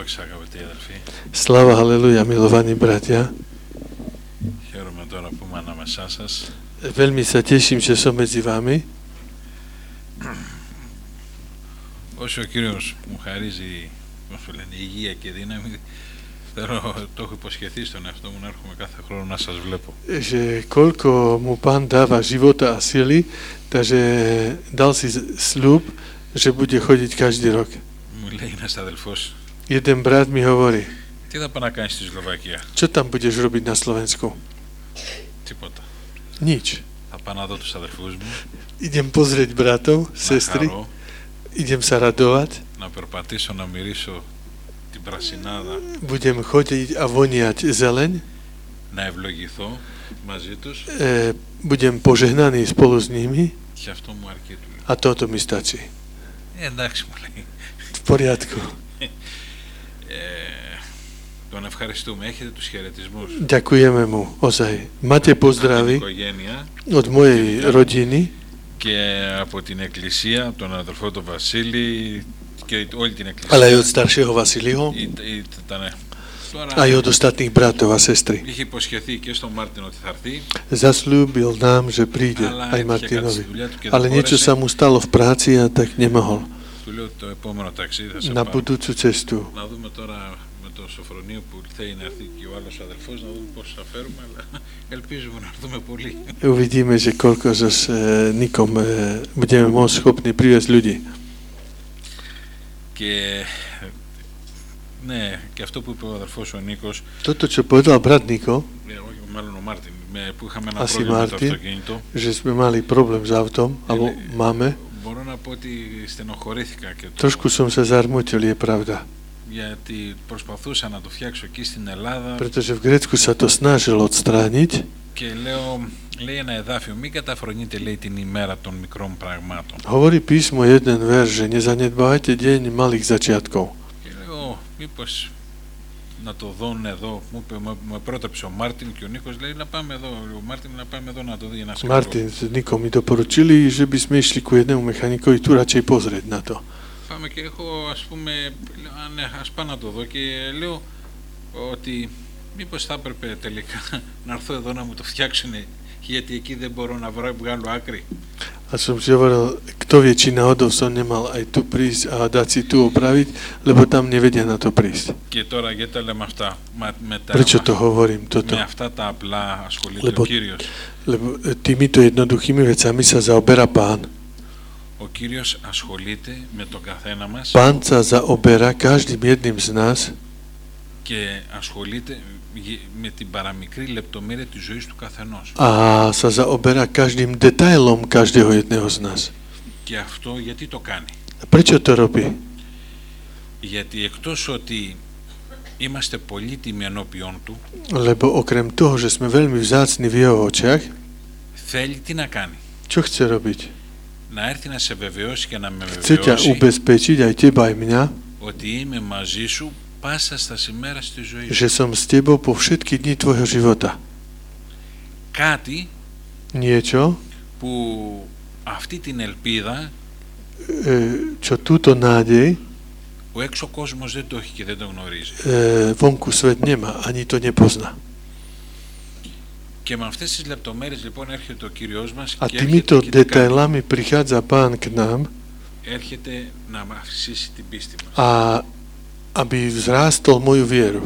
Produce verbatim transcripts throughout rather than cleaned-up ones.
Sláva, haleluja, milovaní bratia. Veľmi sa teším, že som medzi vami. Όσο ο Κύριος μου χαρίζει, πώς το λένε, υγεία και δύναμη, θέλω, το έχω υποσχεθεί στον εαυτό μου να έρχομαι κάθε χρόνο να σας βλέπω. Že koľko mu Pán dáva života a sily, takže dal si sľub, že bude chodiť každý rok. Μου λέει ένας αδελφός. Jeden brat mi hovorí, Τι θα πάω να κάνεις στη Σλοβακία? Čo tam budeš robiť na Slovensku? Τίποτα. Nič. Θα πάω να δω τους αδελφούς μου. Idem pozrieť bratov, sestry. χαρώ, Idem sa radovať. να περπατήσω, να μυρίσω την πρασινάδα, Budem chodiť a voniať zeleň. να ευλογηθώ μαζί τους. E, budem požehnaný spolu s nimi. Και αυτό μου αρκεί, του λέω. A toto mi stačí. Ε, εντάξει, μου λέει. V poriadku. Ε, τον ευχαριστούμε. Έχετε τους χαιρετισμούς. Ďakujeme mu, ozaj. Máte pozdravy Οικογένεια od mojej rodiny και από την Εκκλησία, από τον αδελφό τον Βασίλη και όλη την Εκκλησία. ale aj od staršieho Vasiliho, Ή- Ήτανε. Τώρα aj od ostatných bratov a sestry. είχε υποσχεθεί και στον Μάρτιν ότι θα έρθει, Zasľúbil nám, že príde αλλά aj είχε κάτι στη Martinovi. δουλειά του και Ale δεν niečo sa μπόρεσε. mu stalo v práci a tak nemohol. Του λέω το επόμενο ταξίδι θα σε Na πάω. budúcu cestu. Να δούμε τώρα με το Σοφρονείο που θέλει να έρθει και ο άλλος αδελφός, να δούμε πώς θα φέρουμε, αλλά ελπίζουμε να έρθουμε πολύ. Uvidíme, že koľko zo s e, Nikom e, budeme môcť schopní priviesť ľudí. Και ναι, και αυτό που είπε ο αδελφός ο Νίκος, Toto, čo povedal brat Niko, ε, όχι, μάλλον ο Μάρτιν, με, που είχαμε ένα Asi πρόβλημα με το Martin. αυτοκίνητο, že sme mali problém s autom, alebo máme, μπορώ να πω ότι στενοχωρήθηκα και το, trošku som sa zarmutil, je pravda. γιατί προσπαθούσα να το φτιάξω εκεί στην Ελλάδα Pretože v Grécku sa to snažil odstrániť και λέω, λέει ένα εδάφιο, μην καταφρονείτε, λέει, την ημέρα των μικρών πραγμάτων. Hovorí písmo jeden ver, že nezanedbávajte deň malých začiatkov. Και λέω, μήπως να το δουν εδώ, μου, είπε, μου, μου πρότρεψε ο Μάρτιν και ο Νίκος, λέει, να πάμε εδώ, ο Μάρτιν να πάμε εδώ να το δει ένα σκηνικό. Martin s Nikom mi doporučili, že by sme išli ku jednému mechanikovi tu radšej pozrieť na to. Πάμε και έχω, ας πούμε, λέω, α, ναι, ας πάω να το δω και λέω ότι μήπως θα έπρεπε τελικά να έρθω εδώ να μου το φτιάξουν, γιατί εκεί δεν μπορώ να βρω, βγάλω άκρη. A som si hovoril, kto vie, či náhodou som nemal aj tu prísť a dať si tu opraviť, lebo tam nevedia na to prísť. Και τώρα γιατί τα λέμε αυτά, μα, με, τα, Prečo to hovorím, toto? με αυτά τα απλά ασχολείται Λεπο- ο Κύριος. Lebo e, týmito jednoduchými vecami sa zaoberá Pán. Ο Κύριος ασχολείται με τον καθένα μας Pán sa zaoberá každým jedným z nás και ασχολείται με την παραμικρή λεπτομέρεια της ζωής του καθενός. a sa zaoberá každým detailom každého jedného z nás. Και αυτό γιατί το κάνει? A prečo to robí? Γιατί εκτός ότι είμαστε πολύτιμοι ενώπιον του, Lebo okrem toho, že sme veľmi vzácni v jeho očiach, θέλει τι να κάνει? čo chce robiť? Να έρθει να σε βεβαιώσει και να με Chce ťa βεβαιώσει ubezpečiť, aj teba, aj mňa, ότι είμαι μαζί σου πάσα στα σημέρα στη ζωή že σου. som s tebou po všetky dni tvojho života. Κάτι Niečo, που αυτή την ελπίδα e, čo túto nádej ο έξω κόσμος δεν το έχει και δεν το γνωρίζει. e, vonku svet nemá, ani to nepozná. Και με αυτές τις λεπτομέρειες λοιπόν έρχεται ο Κύριος μας A και έρχεται, týmito και τι κάνει? detailami prichádza Pán k nám, Έρχεται να αυξήσει την πίστη μας. a aby vzrástol moju vieru.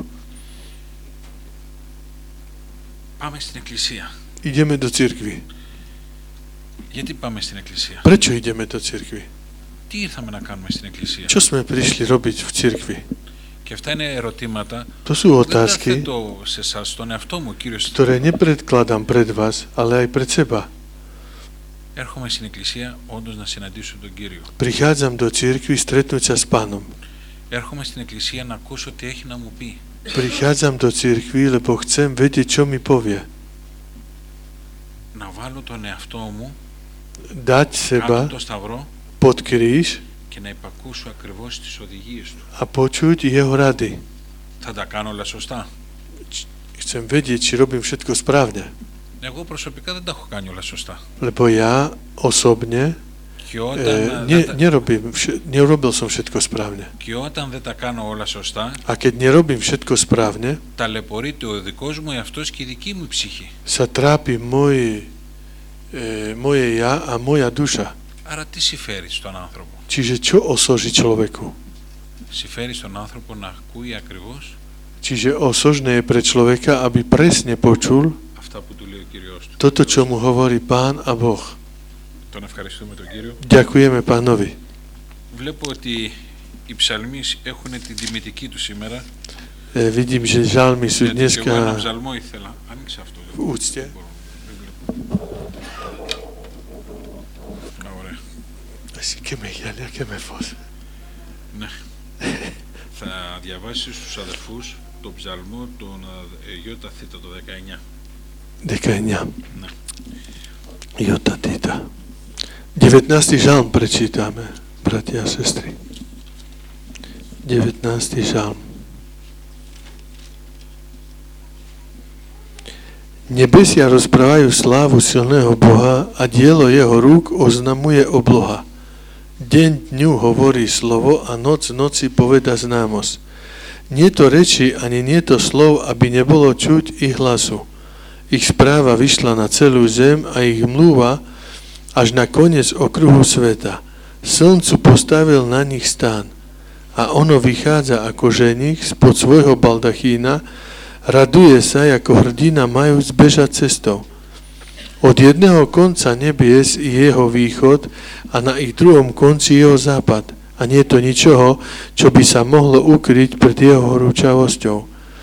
Πάμε στην εκκλησία. Ideme do cirkvi. Γιατί πάμε στην εκκλησία? Prečo ideme do cirkvi? Τι ήρθαμε να κάνουμε στην εκκλησία? Čo sme prišli robiť v cirkvi? Και αυτά είναι ερωτήματα To sú που δεν τα otázky, θέτω σε εσάς, στον εαυτό μου, Κύριος. ktoré nepredkladám pred vás, ale aj pred seba. Έρχομαι στην εκκλησία όντως να συναντήσω τον Κύριο. Prichádzam do cirkvi stretnúť sa s Pánom. Έρχομαι στην εκκλησία να ακούσω τι έχει να μου πει. Prichádzam do cirkvi, lebo chcem vedieť, čo mi povie. Να βάλω τον εαυτό μου Dať κάτω seba το σταυρό pod kríž και να υπακούσω ακριβώς τις οδηγίες του. a počuť jeho rady. Θα τα κάνω όλα σωστά? Chcem vedieť, či robím všetko správne. Εγώ προσωπικά δεν τα έχω κάνει όλα σωστά. Lebo ja osobne Και Και όταν, e, ne, nerobím, vše, nerobil som všetko správne. Και όταν δεν τα κάνω όλα σωστά, A keď nerobím všetko správne, ταλαιπωρείται ο δικός μου εαυτός και η δική μου ψυχή. sa trápi môj, e, moje ja a moja duša. Άρα τι συμφέρει στον άνθρωπο? Čiže čo osoží človeku? Συμφέρει στον άνθρωπο να ακούει ακριβώς Čiže osožné je pre človeka, aby presne počul αυτά που του λέει ο Κύριος του. toto, čo mu hovorí Pán a Boh. Τον ευχαριστούμε τον Κύριο. Ďakujeme Pánovi. Βλέπω ότι οι ψαλμείς έχουν την τιμητική του σήμερα. E, vidím, že žalmy sú Γιατί και εγώ ένα dneska ψαλμό ήθελα. Άνοιξε αυτό. v úcte. Δεν μπορώ, δεν βλέπω. Α, ωραία. Asi che me chiali, che me fosse. Ναι. Θα διαβάσει στους αδερφούς τον ψαλμό των Ιώτα Θήτα το δεκαεννιά. δεκαεννιά. Ναι. Jota Tita. devätnásty žalm prečítame, bratia a sestry. devätnásty žalm. Nebesia rozprávajú slávu silného Boha a dielo jeho rúk oznamuje obloha. Deň dňu hovorí slovo a noc noci poveda známosť. Nie to reči ani nie to slov, aby nebolo čuť ich hlasu. Ich správa vyšla na celú zem a ich mluva až na koniec okruhu sveta. Slncu postavil na nich stán a ono vychádza ako ženich spod svojho baldachína, raduje sa ako hrdina majúc bežať cestou. Od jedného konca nebies je jeho východ a na ich druhom konci jeho západ. A nie je to ničoho, čo by sa mohlo ukryť pred jeho horúčavosťou.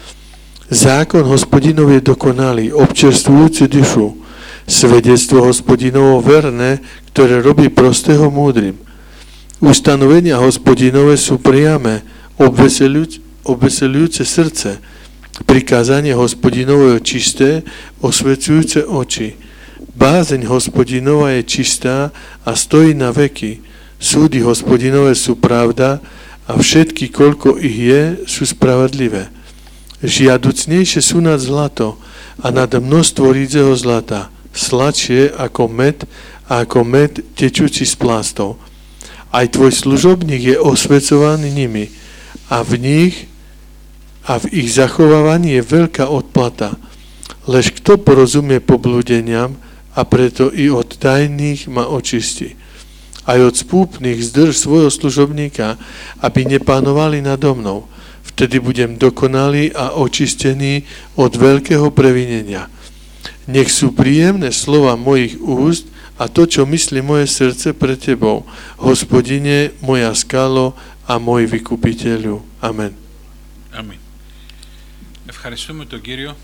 Zákon Hospodinov je dokonalý, občerstvujúci dušu. Svedectvo Hospodinovo verné, ktoré robí prostého múdrym. Ustanovenia Hospodinové sú priame, obveselujúce srdce. Prikázanie Hospodinovo je čisté, osvecujúce oči. Bázeň Hospodinova je čistá a stojí na veky. Súdy Hospodinové sú pravda a všetky, koľko ich je, sú spravodlivé. Žiaducnejšie sú nad zlato a nad množstvo rídzeho zlata, sladšie ako med a ako med tečúci z plástov. Aj tvoj služobník je osvecovaný nimi a v nich a v ich zachovávaní je veľká odplata. Lež kto porozumie poblúdeniam a preto i od tajných ma očistí. Aj od spúpnych zdrž svojho služobníka, aby nepánovali nado mnou. Vtedy budem dokonalý a očistený od veľkého previnenia. Nech sú príjemné slova mojich úst a to, čo myslí moje srdce pre tebou. Hospodine, moja skalo a môj vykupiteľu. Amen. Amen. Ευχαριστούμε τον Κύριο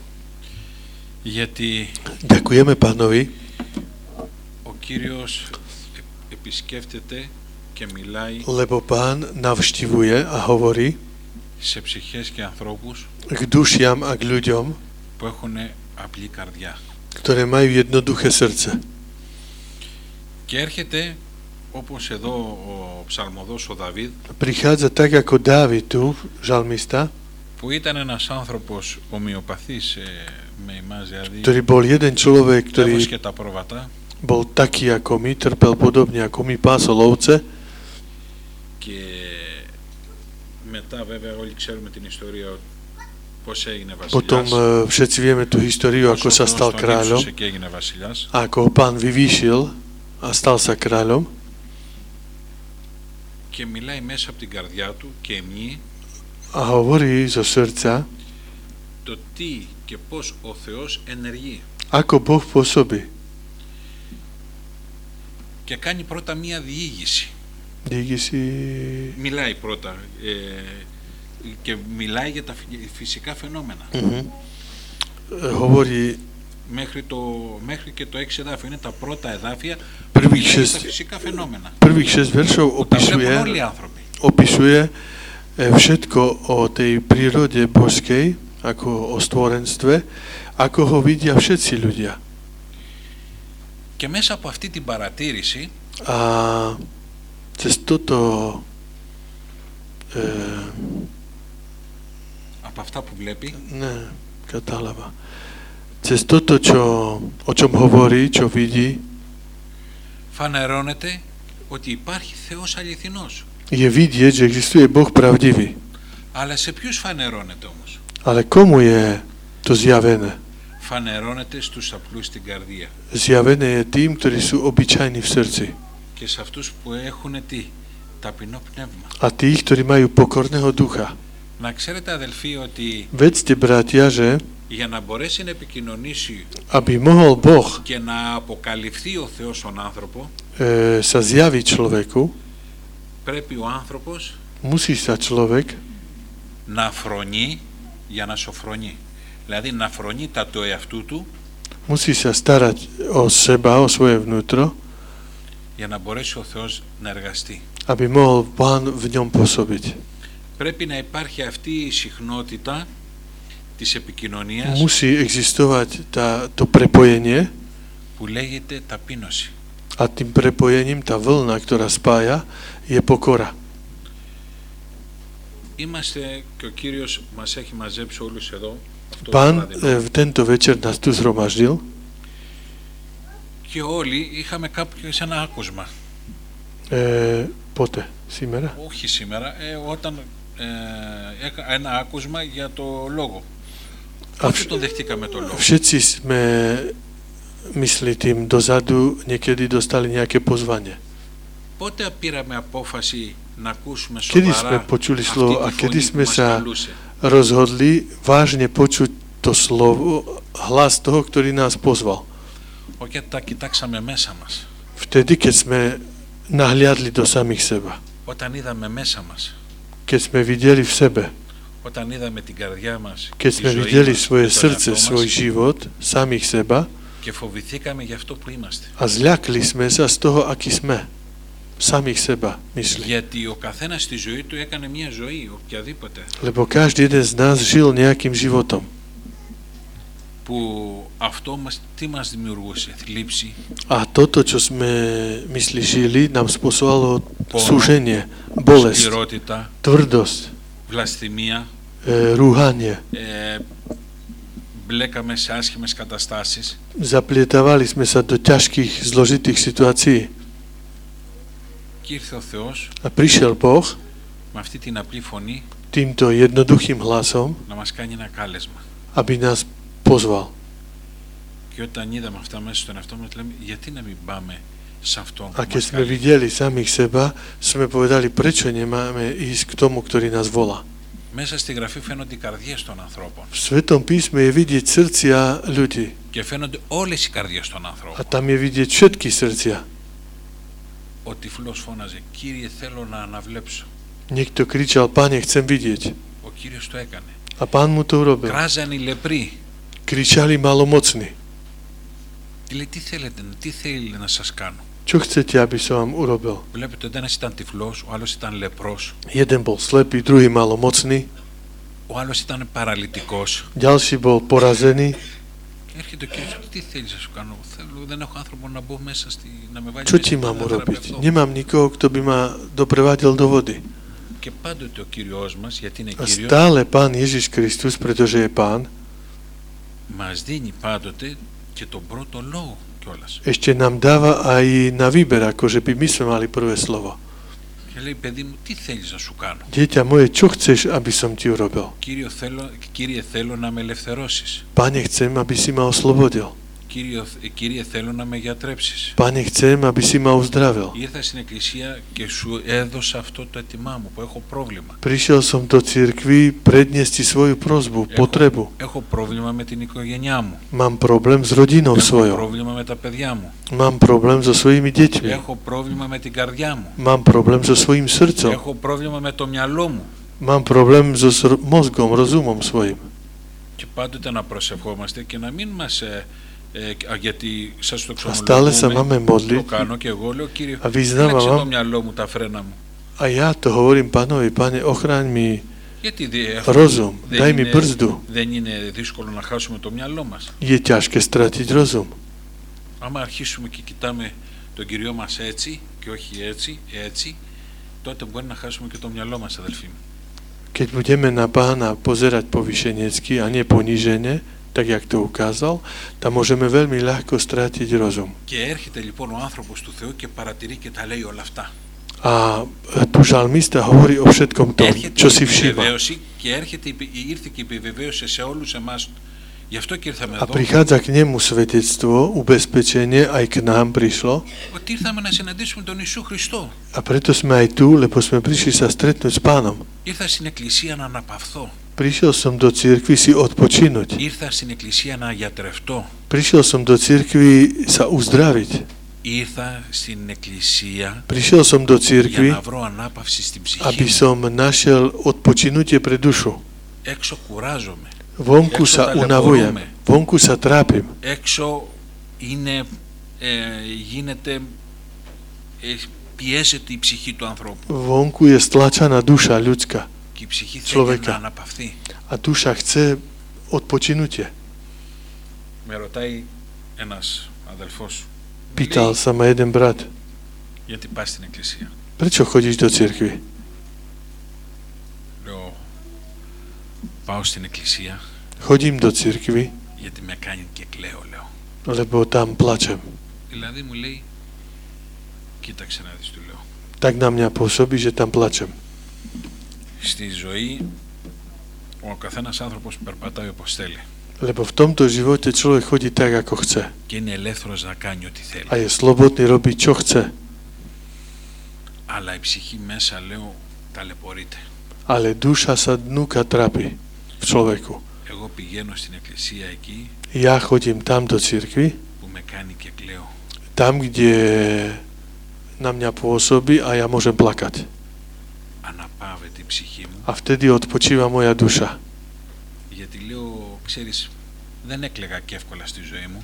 γιατί Ďakujeme Pánovi, ο Κύριος επισκέφτεται και μιλάει lebo Pán navštivuje a hovorí σε ψυχές και ανθρώπους k dušiam a k ľuďom, που έχουν απλή καρδιά. ktoré majú jednoduché srdce. Και έρχεται όπως εδώ ο ψαλμοδός ο Δαβίδ, Prichádza tak ako Dávid tu, žalmista, που ήταν ένας άνθρωπος ομοιοπαθής ε, με εμάς, δηλαδή ktorý bol jeden človek, ktorý έβοσκε τα πρόβατα bol taký ako my, trpel podobne ako my, pásol ovce. και μετά βέβαια όλοι ξέρουμε την ιστορία πώς έγινε Potom βασιλιάς, e, všetci vieme tú históriu, ako πώς sa ο Θεός stal τον kráľom, ύψωσε και έγινε βασιλιάς. a ako ho Pán vyvýšil a stal sa kráľom. Και μιλάει μέσα από την καρδιά του και εμεί A hovorí zo srdca, το τι και πώς ο Θεός ενεργεί. ako Boh pôsobí. Και κάνει πρώτα μία διήγηση. Διήγηση... Μιλάει πρώτα ε, και μιλάει για τα φυσικά φαινόμενα. Mm-hmm. Hovorí... Μέχρι, το, μέχρι και το έξι εδάφιο είναι τα πρώτα εδάφια Prvých που μιλάει για šesť, τα φυσικά φαινόμενα. prvých šesť veršov Που τα βλέπουν opisuje, όλοι οι άνθρωποι. opisuje všetko o tej prírode božskej, ako o stvorenstve, ako ho vidia všetci ľudia. Και μέσα από αυτή την παρατήρηση A cez toto e, από αυτά που βλέπει ne, katalava. Cez toto, čo, o čom hovorí, čo vidí, φανερώνεται ότι υπάρχει Θεός αληθινός. je vidieť, že existuje Boh pravdivý. Αλλά σε ποιους φανερώνεται όμως? Ale komu je to zjavené? Φανερώνεται στους απλούς στην καρδία. Zjavené je tým, ktorí sú obyčajní v srdci. Και σε αυτούς που έχουν τι? Ταπεινό πνεύμα. A tých, ktorí majú pokorného ducha. Να ξέρετε αδελφοί ότι Vedzte, bratia, že για να μπορέσει να επικοινωνήσει aby mohol Boh και να αποκαλυφθεί ο Θεός στον άνθρωπο, e, sa zjaviť človeku, πρέπει ο άνθρωπος musí sa človek να φρονεί για να σοφρονεί. Δηλαδή να φρονεί τα του εαυτού του musí sa starať o seba, o svoje vnútro, για να μπορέσει ο Θεός να εργαστεί. aby mohol Pán v ňom pôsobiť. Πρέπει να υπάρχει αυτή η συχνότητα της επικοινωνίας Musí existovať tá, to prepojenie που λέγεται ταπείνωση. a tým prepojením tá vlna, ktorá spája, je pokora. Είμαστε και ο Κύριος μας έχει μαζέψει όλους εδώ αυτό Pán το βράδυ. e, tento večer nás tu zhromaždil Και όλοι είχαμε κάποιο σε ένα άκουσμα. e, pote, σήμερα. Όχι σήμερα, ε, όταν ε, έκα, ένα άκουσμα για το λόγο. Πότε το δεχτήκαμε το λόγο? Všetci sme, myslí tým, dozadu niekedy dostali nejaké pozvanie. Πότε πήραμε απόφαση να ακούσουμε Kedy sme σοβαρά počuli αυτή slovo τη a φωνή kedy που sme μας sa καλούσε? rozhodli vážne počuť to slovo, hlas toho, ktorý nás pozval. Όχι, τα κοιτάξαμε μέσα μας. Vtedy, keď sme nahliadli do samých seba. Όταν είδαμε μέσα μας. Keď sme videli v sebe. Όταν είδαμε την καρδιά μας, Keď τη sme ζωή videli μας, svoje τον srdce, εαυτό svoj μας život, samých seba και φοβηθήκαμε για αυτό που είμαστε. a zľakli sme sa z toho, aký sme. Samých seba, myslí. Γιατί ο καθένας στη ζωή του έκανε μια ζωή, οποιαδήποτε, Lebo každý jeden z nás žil nejakým životom. που αυτό μας, τι μας δημιουργούσε? Θλίψη, A toto, čo sme, myslí, žili, nám spôsobovalo Polo. súženie, bolesť, σκληρότητα, tvrdosť, βλασθημία, e, rúhanie. ε, μπλέκαμε σε άσχημες καταστάσεις. Zaplietávali sme sa do ťažkých, zložitých situácií. Και ήρθε ο Θεός A prišiel Boh με αυτή την απλή φωνή týmto jednoduchým hlasom, να μας κάνει ένα κάλεσμα. aby nás pozval. Και όταν είδαμε αυτά μέσα στον εαυτό μας, λέμε γιατί να μην πάμε σε αυτόν A που keď μας sme καλεί? videli samých seba, sme povedali, prečo nemáme ísť k tomu, ktorý nás volá. Μέσα στη Γραφή φαίνονται οι καρδιές των ανθρώπων V Svetom písme je vidieť srdcia ľudí. και φαίνονται όλες οι καρδιές των A ανθρώπων. tam je vidieť všetky srdcia. Ο τυφλός φώναζε, Κύριε θέλω να αναβλέψω. Niekto kričal, Pane, chcem vidieť. Ο Κύριος το έκανε. A Pán mu to urobil. Κράζαν οι λεπροί. Kričali malomocní. Και λέει τι θέλετε, τι θέλει να σας κάνω? Čo chcete, aby som vám urobil? Βλέπετε ότι ένας ήταν τυφλός, ο άλλος ήταν λεπρός, Jeden bol slepý, druhý malomocný, ο άλλος ήταν παραλυτικός. ďalší bol porazený. Και έρχεται ο Κύριος, τι θέλεις να σου κάνω? Θέλω, δεν έχω άνθρωπο να μπω μέσα στη, να με βάλει Čo μέσα ti στη mám urobiť? θεραπευτώ. Nemám nikoho, kto by ma doprevadil do vody. Και πάντοτε ο Κύριος μας, γιατί είναι A Κύριος, stále Pán Ježiš Kristus, pretože je Pán, μας δίνει πάντοτε και τον πρώτο λόγο κιόλας. ešte nám dáva aj na výber, akože by my sme mali prvé slovo. Και λέει, παιδί μου, τι θέλεις να σου κάνω? Dieťa moje, čo chceš, aby som ti urobil? Κύριο, θέλω, Κύριε, θέλω να με ελευθερώσεις. Pane, chcem, aby si ma oslobodil. Κύριο, Κύριε, θέλω να με γιατρέψεις. Pane, chcem, aby si ma uzdravil. Ήρθα στην εκκλησία και σου έδωσα αυτό το αίτημά μου που έχω πρόβλημα. Prišiel som do cirkvi predniesť ti svoju prozbu, potrebu. Έχω πρόβλημα με την οικογένειά μου. Mám problém s rodinou Έχω svojou. πρόβλημα με τα παιδιά μου. Mám problém so svojimi deťmi. Έχω πρόβλημα με την καρδιά μου. Mám problém so svojím srdcom. Έχω πρόβλημα με το μυαλό μου. Mám problém so sr- mozgom, rozumom svojim. Και πάντοτε να προσευχόμαστε και να μην μας... Ε, ε, γιατί σας το A stále sa máme ξομολογούμε, το modliť κάνω και εγώ, λέω Κύριε, a vyznávam φύλαξε το vám, μυαλό μου, τα φρένα μου. a ja to hovorím Pánovi, Pane, ochráň mi Γιατί δε, rozum, δεν, daj mi είναι, brzdu. δεν είναι δύσκολο να χάσουμε το μυαλό μας. Je ťažké stratiť rozum. Άμα αρχίσουμε και κοιτάμε τον Κυριό μας έτσι και όχι έτσι, έτσι, τότε μπορεί να χάσουμε και το μυαλό μας, αδελφοί μου. Keď budeme na Pána pozerať povyšenecky a nie ponížene, tak jak to ukázal, tam môžeme veľmi ľahko strátiť rozum. Και έρχεται λοιπόν ο άνθρωπος του Θεού και παρατηρεί και τα λέει όλα αυτά. A tu žalmista hovorí o všetkom tom, Έρχεται čo η si všíma. επιβεβαίωση και έρχεται, η- ήρθε και η επιβεβαίωση σε όλους εμάς. Γι' αυτό και ήρθαμε A εδώ, prichádza k nemu svedectvo, ubezpečenie, aj k nám prišlo. ότι ήρθαμε να συναντήσουμε τον Ιησού Χριστό. A preto sme aj tu, lebo sme prišli sa stretnúť s Pánom. Ήρθα στην εκκλησία να αναπαυθώ. Prišiel som do cirkvi si odpočinúť. Ήρθα στην εκκλησία να γιατρευτώ. Prišiel som do cirkvi sa uzdraviť. Ήρθα στην εκκλησία Prišiel som do για cirkvi, να βρω ανάπαυση στην ψυχή aby μου. som našiel odpočinutie pre dušu. Έξω κουράζομαι. Vonku Έξω sa unavujem, ταλαιπωρούμε. vonku sa trápim. Έξω είναι, ε, γίνεται, ε, πιέζεται η ψυχή του ανθρώπου. Vonku je stlačaná duša ľudská Και η ψυχή θέλει Človeka. να αναπαυθεί. a duša chce odpočinutie. Με ρωτάει ένας αδελφός, μου Pýtal λέει, sa ma jeden brat, γιατί πας στην εκκλησία. prečo chodíš do cirkvi? Λέω, πάω στην εκκλησία Chodím do cirkvi, γιατί με κάνει και κλαίω, λέω. lebo tam plačem. Δηλαδή μου λέει, κοίταξε να δεις, του λέω. Tak na mňa pôsobí, že tam plačem. Στη ζωή ο καθένας άνθρωπος περπατάει όπως θέλει Lebo v tomto živote človek chodí tak, ako chce. και είναι ελεύθερος να κάνει ό,τι θέλει. A je slobodný robiť, čo chce. Αλλά η ψυχή μέσα, λέω, ταλαιπωρείται. Ale duša sa dnúka trápi v človeku. Εγώ πηγαίνω στην εκκλησία εκεί Ja chodím tam do cirkvi, που με κάνει και κλαίω. tam, kde na mňa pôsobí a ja môžem plakať. Αναπαύεται η ψυχή μου. A vtedy odpočíva moja duša. Γιατί λέω, ξέρεις, δεν έκλαιγα και εύκολα στη ζωή μου.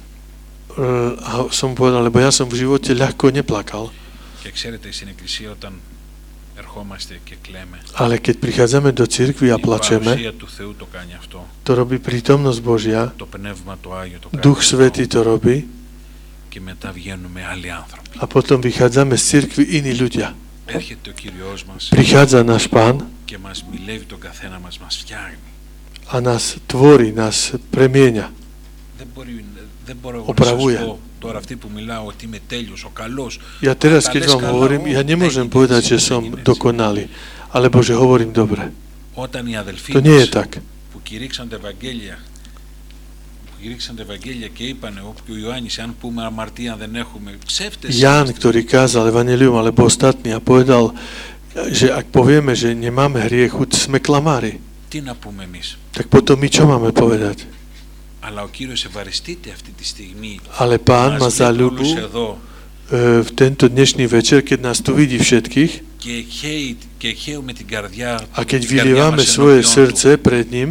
A som povedal, lebo ja som v živote ľahko neplakal, Και ξέρετε, στην εκκλησία όταν ερχόμαστε και κλαίμε, ale keď prichádzame do cirkvi a η plačeme, παρουσία του Θεού το κάνει αυτό. to robí prítomnosť Božia, Το Πνεύμα το Άγιο το κάνει Duch αυτό. Svätý to robí Και μετά βγαίνουμε άλλοι άνθρωποι. a potom vychádzame z cirkvi iní ľudia. Έρχεται ο Κύριος μας Prichádza náš Pán και μας μιλεύει τον καθένα μας, μας φτιάχνει. a nás tvorí, nás premieňa. Δεν, μπορεί, δεν μπορώ εγώ Opravuje. να σας πω τώρα αυτή που μιλάω ότι είμαι τέλειος, ο καλός. Ja teraz, Τα keď λες vám καλά, hovorím, ω, ja nemôžem έγινε povedať, έτσι, že δεν som έγινε έτσι. dokonalý, alebo že hovorím dobre. Όταν οι αδελφοί To nie je μας tak. που κηρύξαν τα Ευαγγέλια που κηρύξαν τα Ευαγγέλια και είπανε όποιο Ιωάννης, αν πούμε αμαρτία δεν έχουμε, ψεύτες. Ján, ktorý kázal evanjelium, alebo ostatní a povedal, že ak povieme, že nemáme hriechu, sme klamári. Τι να πούμε εμείς. Tak potom my čo máme povedať? Αλλά ο Κύριος ευαριστείται αυτή τη στιγμή. Ale Pán má Μας βλέπει όλους záľubu εδώ e, v tento dnešný večer, keď nás tu vidí všetkých και χαίει, και χαίω με την καρδιά a με keď την καρδιά vylievame μας svoje ενώπιον srdce του. pred ním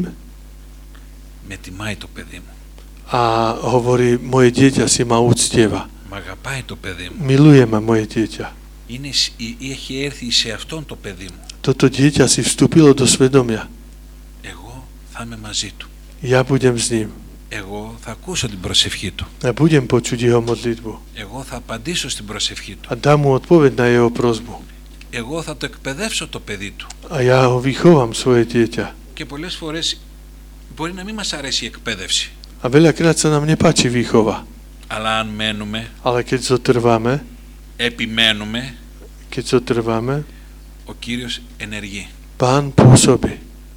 Με τιμάει το παιδί μου. a hovorí, moje dieťa si ma uctieva. Μ' αγαπάει το παιδί μου. Miluje ma moje dieťa. Είναι, σ- ή- ή έχει έρθει σε αυτόν το παιδί μου. Toto dieťa si vstúpilo do svedomia. Εγώ θα είμαι μαζί του. Ja budem s ním. Εγώ θα ακούσω την προσευχή του. Ja budem počuť jeho modlitbu. Εγώ θα απαντήσω στην προσευχή του. A dám mu odpoveď na jeho prozbu. Εγώ θα το εκπαιδεύσω το παιδί του. A ja ho vychovám, svoje dieťa. Και πολλές φορές μπορεί να μην μας αρέσει η εκπαίδευση. A veľakrát sa nám nepáči výchova. Αλλά αν μένουμε, Ale keď zotrváme, επιμένουμε, keď zotrváme, ο Κύριος ενεργεί. Pán pôsobí.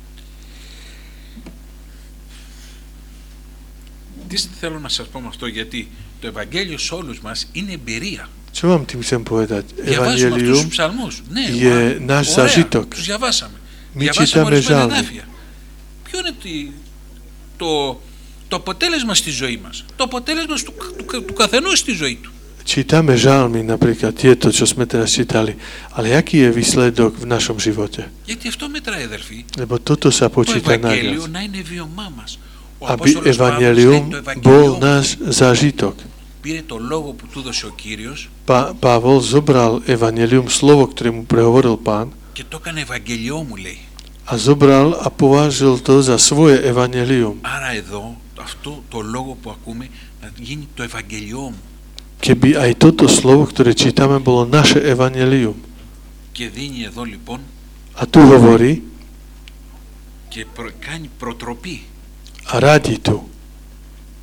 Τι θέλω να σας πω με αυτό, γιατί το Ευαγγέλιο σε όλους μας είναι εμπειρία. Čo vám tým chcem povedať? Διαβάζουμε αυτούς τους Evangelium ψαλμούς. Ναι, je ωραία, náš ωραία, zážitok. τους διαβάσαμε. My Διαβάσαμε čítame ορισμένα žalmy. εδάφια. Ποιο είναι τη- το, το αποτέλεσμα στη ζωή μας, το αποτέλεσμα του, του, του καθενός στη ζωή του. Čítame žalmy, napríklad tieto, čo sme teraz čítali. Ale aký je výsledok v našom živote? Γιατί αυτό μετράει, αδελφοί. Lebo toto sa Το počíta Ευαγγέλιο najviac. να είναι βιωμά μας. Ο Aby Απόστολος Παύλος λέει, Evangelium το bol Ευαγγέλιο náš zážitok. πήρε το λόγο που του έδωσε ο Κύριος Pa- Pavol zobral Evangelium, slovo, ktoré mu prehovoril Pán, και το έκανε Ευαγγελιό μου, λέει. a zobral a považil to za svoje Evangelium. Άρα εδώ αυτό το λόγο που ακούμε να γίνει το Ευαγγελιό μου Keby aj toto slovo, ktoré čítame, bolo naše Evangelium. και δίνει εδώ λοιπόν A tu hovorí και προ, κάνει προτροπή. a radí tu.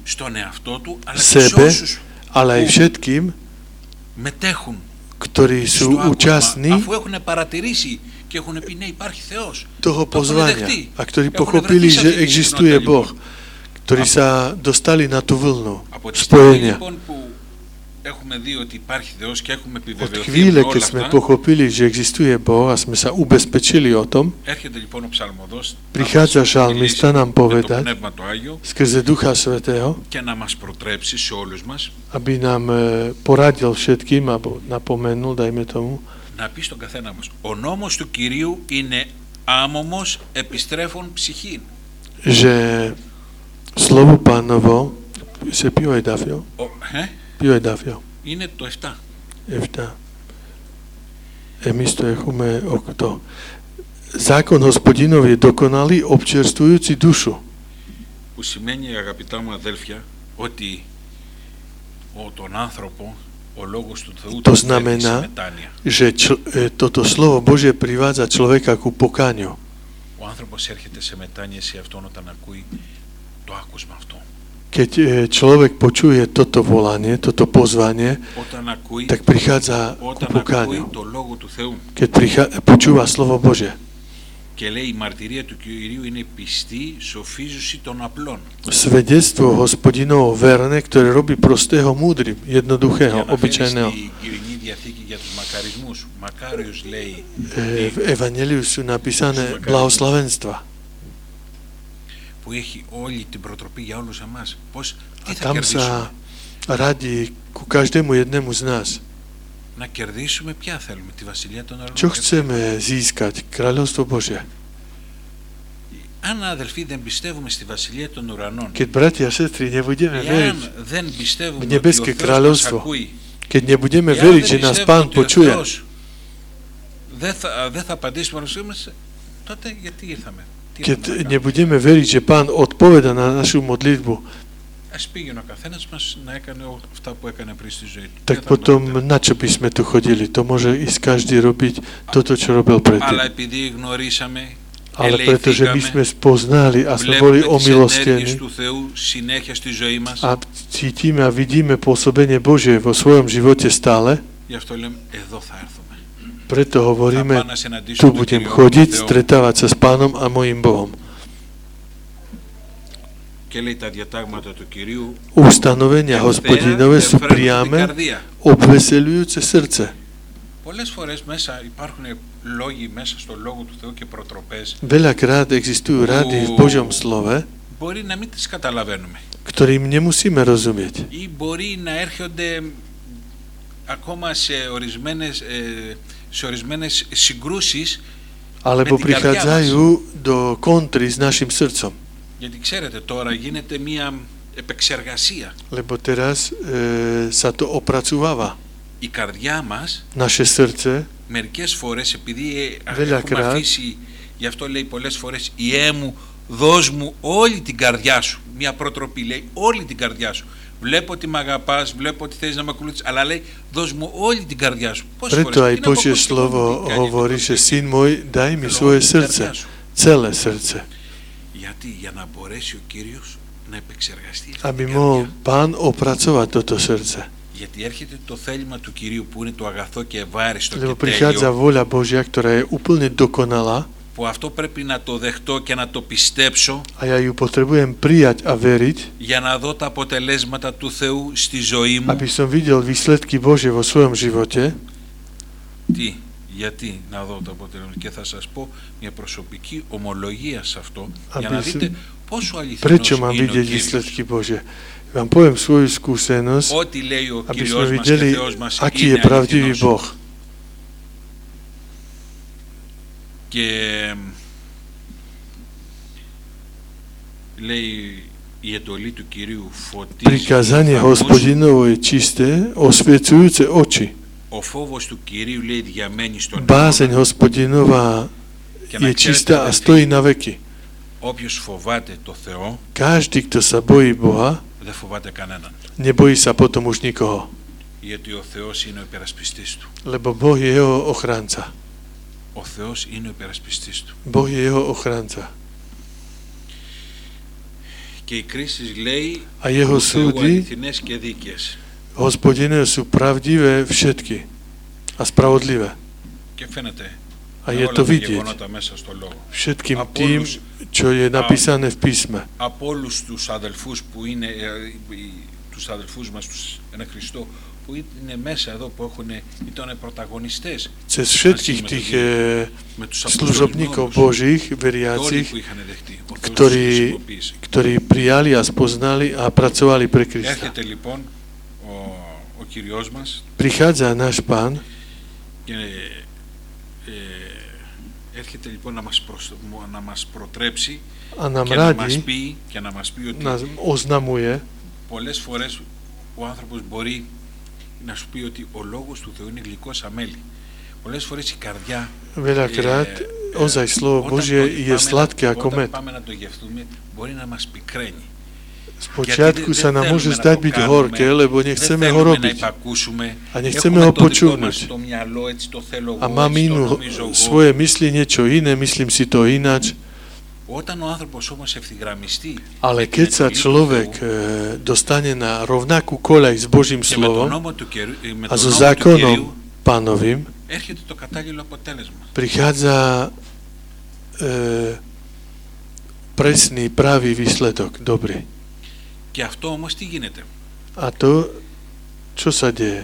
στον εαυτό του, αλλά sebe, και σε όσους ale aj všetkým, μετέχουν ktorí sú στο άκουσμα, účastní αφού έχουν παρατηρήσει και έχουν πει ναι, υπάρχει Θεός. toho Το έχουν pozvania δεχτεί. a ktorí Έχουν pochopili, βρεθεί σε že αυτή τη existuje συχνότητα, Boh, λοιπόν. ktorí Από- sa dostali na tú vlnu Από τη στιγμή spojenia. λοιπόν που έχουμε δει ότι υπάρχει Θεός και έχουμε Od επιβεβαιωθεί chvíle, από keď όλα sme αυτά, pochopili, že existuje Boh a sme sa ubezpečili o tom, έρχεται λοιπόν ο ψαλμοδός prichádza žalmista nám με το povedať Πνεύμα το Άγιο skrze Ducha Svätého, και να μας προτρέψει σε όλους μας aby nám e, poradil všetkým, alebo napomenul, dajme tomu, να πει στον καθένα μας: ο νόμος του Κυρίου είναι άμωμος επιστρέφων ψυχήν. že slovo Pánovo, se pio aj Dafio, Ο, ε, pio aj Dafio, είναι το επτά. Efta. Εμείς το έχουμε οκτώ. Zákon hospodinov je dokonalý, občerstvujúci dušu. Που σημαίνει, αγαπητά μου αδέλφια, ότι ο, τον άνθρωπο ο λόγος του Θεού To τον φέρνει σε znamená, μετάνοια. že čl- e, toto slovo Božie privádza človeka ku pokániu. Ο άνθρωπος έρχεται σε μετάνοια σε αυτόν όταν ακούει το άκουσμα αυτό. Keď e, človek počuje toto volanie, toto pozvanie, Όταν ακούει, tak prichádza ku όταν ακούει pokániu. το λόγο του Θεού Keď prichá- počúva slovo Bože. και λέει η μαρτυρία του Κυρίου είναι πιστή, σοφίζουση των απλών. Svedectvo hospodinovo verné, ktoré robí prostého múdrym, jednoduchého, Και αναφέρει obyčajného. στη Κυρινή Διαθήκη για τους μακαρισμούς. Μακάριος λέει E, v Evangeliu sú napísané blahoslavenstva. που έχει όλη την προτροπή για όλους εμάς. Πώς, τι A θα tam κερδίσουμε? sa radí ku každému jednému z nás. Να κερδίσουμε ποια θέλουμε, τη Βασιλεία των Ουρανών. Čo chceme získať? Kráľovstvo Božie. Αν αδελφοί δεν πιστεύουμε στη Βασιλεία των Ουρανών, Keď bratia a sestry nebudeme εάν veriť, δεν πιστεύουμε v ότι ο nebeské Θεός μας kráľovstvo, ακούει, keď nebudeme εάν veriť, δεν že nás πιστεύουμε Pán ότι ο počuje, Θεός δεν θα, δεν θα απαντήσει μόνο μας, τότε γιατί ήρθαμε? Τι keď ήρθαμε να κάνουμε? nebudeme veriť, že Pán odpoveda na našu modlitbu, Ας πήγαινε ο καθένας μας να έκανε αυτά που έκανε πριν στη ζωή του. tak Δεν θα το potom έκανε. na čo by sme tu chodili? To môže ísť každý robiť toto, čo robil Αλλά predtým. επειδή γνωρίσαμε, Ale pretože my sme ελεηθήκαμε, spoznali a sme boli βλέπουμε τις ενέργειες omilostení του Θεού συνέχεια στη ζωή μας, a cítime a vidíme pôsobenie Božie vo svojom živote stále, γι' αυτό λέμε εδώ θα έρθουμε. preto Θα hovoríme, πάω να tu συναντήσω τον budem Κύριο chodiť, Θεό. stretávať sa s Pánom a mojim Bohom. Και λέει τα διατάγματα του Κυρίου Ustanovenia ευφαία hospodinové sú εφραίνουν την priame, καρδία. obveselujúce srdce. Πολλές φορές μέσα υπάρχουν λόγοι μέσα στο Λόγο του Θεού και προτροπές Veľakrát existujú rady v Božom slove, μπορεί να μην τις καταλαβαίνουμε ktorým nemusíme rozumieť. ή μπορεί να έρχονται ακόμα σε ορισμένες, ε, σε ορισμένες συγκρούσεις, Alebo Με την καρδιά prichádzajú do kontry s našim srdcom. γιατί ξέρετε τώρα γίνεται μία επεξεργασία. Lebo teraz e, sa to opracováva. Η καρδιά μας Naše srdce μερικές φορές, επειδή ε, Βέλα έχουμε κράτ. αφήσει, γι' αυτό λέει πολλές φορές, Ιε μου, δώσ' μου όλη την καρδιά σου. Μια προτροπή λέει όλη την καρδιά σου. Βλέπω ότι με αγαπάς, βλέπω ότι θες να με ακολουθείς, αλλά λέει δώσ' μου όλη την καρδιά σου. Πόσες Preto aj φορές, τι να πω, Božie πώς slovo τι κάνει hovorí, το že παιδί. syn môj, daj mi Θέλω svoje όλη την καρδιά srdce, σου. celé srdce, Γιατί, για να μπορέσει ο Κύριος να επεξεργαστεί αυτή aby την mohol καρδιά. Pán opracovať toto srdce. Γιατί έρχεται το θέλημα του Κυρίου που είναι το αγαθό και ευάριστο Lebo και prichádza τέλειο, vôľa Božia, ktorá je úplne dokonalá που αυτό πρέπει να το δεχτώ και να το πιστέψω a ja ju potrebujem prijať a veriť, για να δω τα αποτελέσματα του Θεού στη ζωή μου. aby som videl výsledky Božie vo svojom živote. Τι, γιατί να δω τα αποτελέσματα. Και θα σας πω μια προσωπική ομολογία σε αυτό, για να Aby δείτε som, πόσο αληθινός prečo mám είναι ο vidieť Κύριος. výsledky Božie? Vám poviem svoju skúsenosť, Ό,τι λέει ο aby Κύριος sme μας και videli, Θεός μας aký je είναι pravdivý αληθινός. Boh. Και λέει η εντολή του Κυρίου φωτίζει Prikázanie τους οφθαλμούς. hospodinovo je čisté, osviecujúce oči. Ο φόβος του Κυρίου λέει διαμένει στον Bázeň αιώνα. hospodinová Και να je ξέρετε, čistá a αδελφοί, stojí na veky. όποιος φοβάται το Θεό Každý, kto sa bojí Boha, δεν φοβάται κανέναν. nebojí sa potom už nikoho, Γιατί ο Θεός είναι ο υπερασπιστής του. lebo Boh je jeho ochránca. Ο Θεός είναι ο υπερασπιστής του. Boh je jeho ochránca. Και οι κρίσεις, λέει, A jeho του Θεού súdy, αληθινές και δίκαιες. Hospodine, sú pravdivé všetky a spravodlivé. Και φαίνεται A με je όλα to τα vidieť γεγονότα μέσα στο λόγο. všetkým Από tým, όλους- čo je napísané v písme. Από όλους τους αδελφούς που είναι, ε, οι- τους αδελφούς μας, τους εν Χριστώ, που είναι μέσα εδώ, που έχουν, ήταν πρωταγωνιστές Cez všetkých με tých τον- e, με τους služobníkov αποστολινούς, Božích, και όλοι veriacich, που είχαν δεχτεί. Ο Θεός τους ktorí, χρησιμοποίησε. ktorí prijali a spoznali a pracovali pre Krista. Έρχεται λοιπόν ο, ο Κυριός μας Prichádza náš Pán και ε, έρχεται λοιπόν να μας, προσ, να μας προτρέψει a nám και να μας radí, πει, και να μας πει ότι nás oznamuje, πολλές φορές ο άνθρωπος μπορεί να σου πει ότι ο λόγος του Θεού είναι γλυκός αμέλι. Πολλές φορές η καρδιά veľakrát ε, ozaj slovo όταν Božie το je πάμε sladké να- ako όταν med. πάμε να το γευτούμε μπορεί να μας πικραίνει. Spočiatku sa nám môže zdať byť horké, lebo nechceme δεν ho θέλουμε να robiť. υπακούσουμε. A nechceme ho Έχουμε το δικό μας počúvnuť. το μυαλό, έτσι το θέλω A εγώ, mám έτσι το inú νομίζω εγώ. svoje mysli niečo iné, myslím si to ináč. Όταν ο άνθρωπος όμως ευθυγραμμιστεί Ale με την keď sa εντολή του človek Θεού e, dostane na rovnakú koľaj s Božím και με τον slovom νόμο του, κερ, με a τον so νόμο του zákonom Κυρίου Pánovým, έρχεται το κατάλληλο αποτέλεσμα. prichádza e, presný, pravý výsledok, dobrý. Και αυτό όμως τι γίνεται? A to, čo sa deje?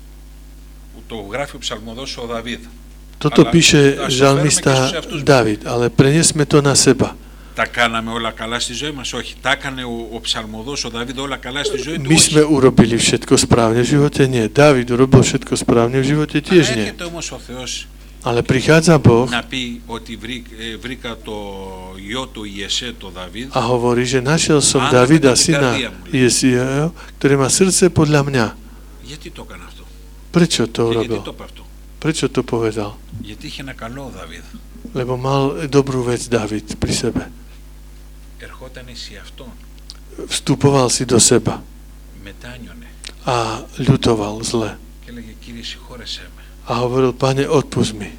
Το γράφει ο ψαλμοδός ο Δαβίδ. Toto Αλλά píše ας το φέρουμε και žalmista στους εαυτούς μας. David, ale preniesme to na seba. Τα κάναμε όλα καλά στη ζωή μας? Όχι. Τα έκανε ο, ο ψαλμοδός ο Δαβίδ όλα καλά στη ζωή του? My sme Όχι. urobili všetko správne v živote? Nie. David urobil všetko správne v živote? Αλλά Tiež nie. έρχεται όμως ο Θεός Ale prichádza Boh να πει ότι βρή, ε, βρήκα το γιο του Ιεσέ, το Δαβίδ, a hovorí, že našiel som Áno, Davida, to je syna kardia, mu. Jesieho, ktorý má srdce podľa mňa. γιατί το έκανε αυτό? Prečo to Και γιατί urobil? το είπε αυτό? Prečo to povedal? Γιατί είχε ένα καλό ο Δαβίδ. Lebo mal dobrú vec David pri sebe. Ερχόταν σε αυτόν, Vstupoval si do seba μετάνιωνε a ľutoval zle. και έλεγε Κύριε συγχώρεσέ με. A hovoril, Pane, odpusť mi.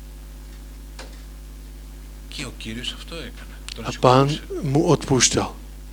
Και ο Κύριος αυτό έκανε. Τον A Pán συγχώρεσε. mu odpúšťal.